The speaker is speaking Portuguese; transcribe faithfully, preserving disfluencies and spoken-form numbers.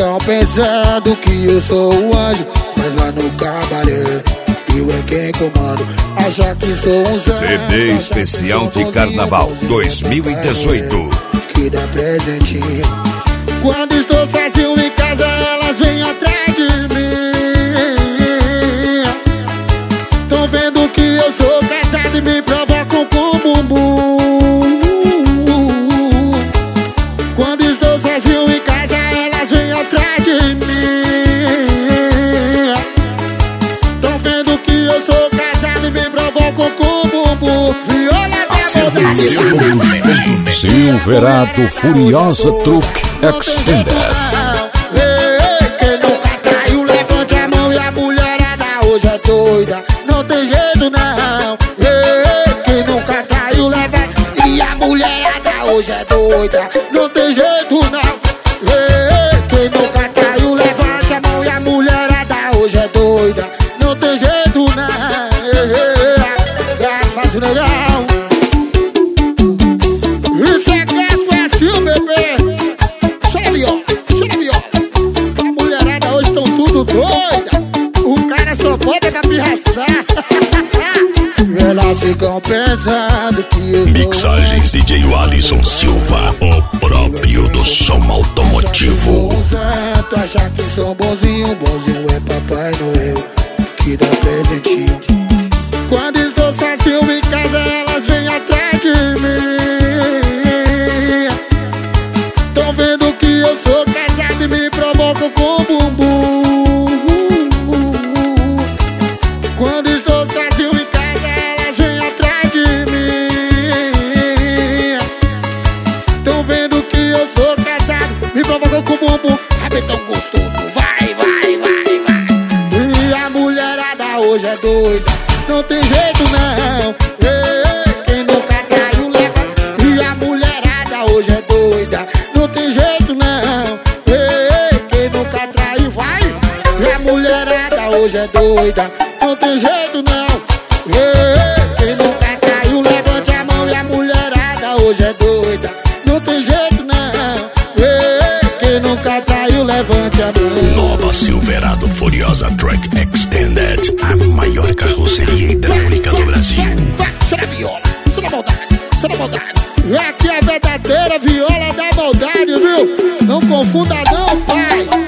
ficam pensando que eu sou um anjo, mas lá no cabaré eu é quem comando. Acha que sou um santo. C D especial de Carnaval dois mil e dezoito. Que dá presentinho. Quando estou sozinho em casa, elas vêm atrás de mim. Tão vendo que eu sou casado e me provocam com bumbum. Quando estou sozinho em casa, elas vêm atrás de mim. Tão vendo que eu sou casado e me provocam com bumbum. Viola da maldade. Silverado Furiosa Truck Extended. Quem nunca traiu, levante a mão e a mulherada hoje é doida. Não tem jeito não. Quem nunca traiu, levante e a mulherada hoje é doida. Não tem jeito não. Quem nunca traiu, levante a mão e a mulherada hoje é doida. Não tem jeito não. Gás fácil legal. Isso é gás fácil, bebê. Chora viola, chora viola. A mulherada hoje estão tudo doida. O cara só pode pra pirraçar. Elas ficam pensando que eu sou Mixagens D J Alisson Silva, o próprio do som automotivo. Tu achar que sou bonzinho, bonzinho é Papai Noel que dá presentinho. Quando estou sozinho em casa, elas vêm atrás de mim. Tão vendo que eu sou casado e me provocam com bumbum. Quando estou sozinho em casa, elas vêm atrás de mim. Tão vendo que eu sou casado, me provocam com bumbum. Rabetão gostoso, vai, vai, vai, vai. E a mulherada hoje é doida. Não tem jeito não. Quem nunca traiu, leva. E a mulherada hoje é doida. Não tem jeito não. Quem nunca traiu, vai. E a mulherada hoje é doida. Não tem jeito não. Quem nunca traiu, levante a mão. E a mulherada hoje é doida. Não tem jeito não. Quem nunca traiu, levante a mão. Nova Silverado Furiosa Truck Extended, a maior carroceria hidráulica do Brasil. Vai, será viola, será maldade, será maldade. Aqui é a verdadeira viola da maldade, viu? Não confunda não, pai.